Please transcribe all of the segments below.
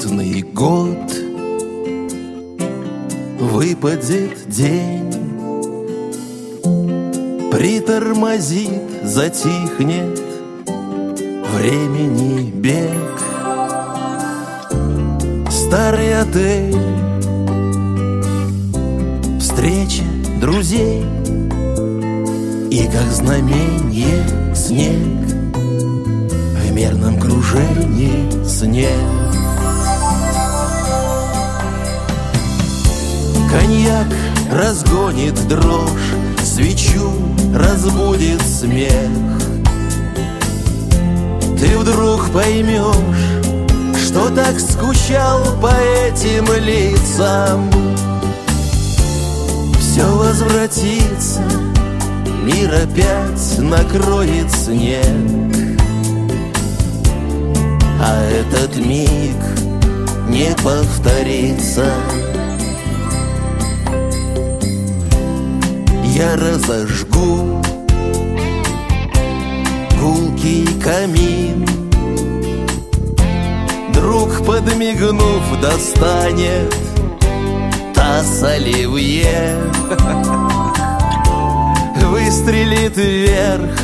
безлетный год. Выпадет день, притормозит, затихнет времени бег. Старый отель, встреча друзей, и как знаменье снег в мерном кружении снег. Коньяк разгонит дрожь, свечу разбудит смех. Ты вдруг поймешь, что так скучал по этим лицам. Все возвратится, мир опять накроет снег, а этот миг не повторится. Я разожгу гулкий камин, друг, подмигнув, достанет таз оливье, выстрелит вверх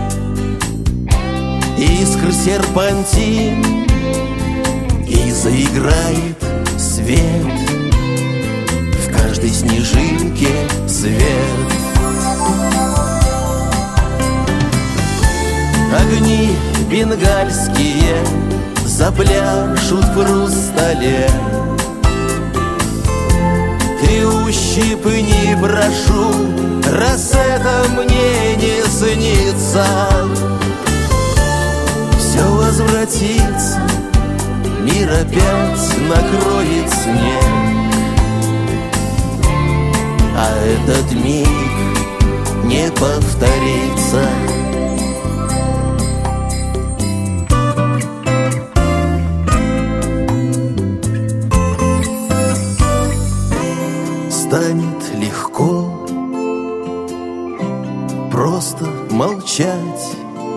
искр серпантин, и заиграет свет, в каждой снежинке свет. Огни бенгальские запляшут в хрустале. Ты ущипни, прошу, раз это мне не снится. Все возвратится, мир опять накроет снег, а этот миг не повторится. Станет легко просто молчать,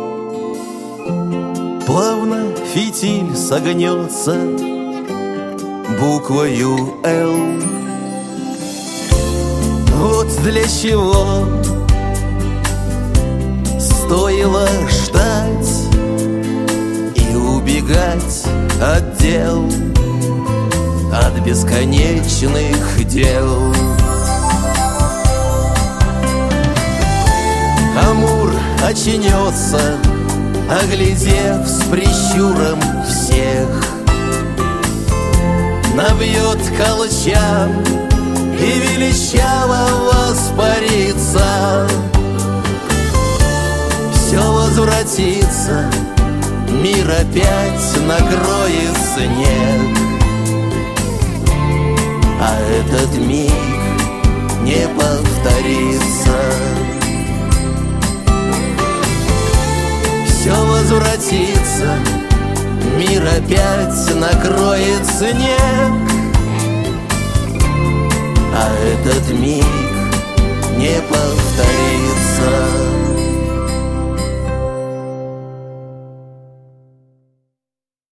плавно фитиль согнется буквою «Л». Вот для чего стоило ждать и убегать от дел, от бесконечных дел. Амур очнется, оглядев с прищуром всех, набьет колчан и величаво воспарится. Все возвратится, мир опять накроет снег, а этот миг не повторится. Все возвратится, мир опять накроет снег, а этот миг не повторится.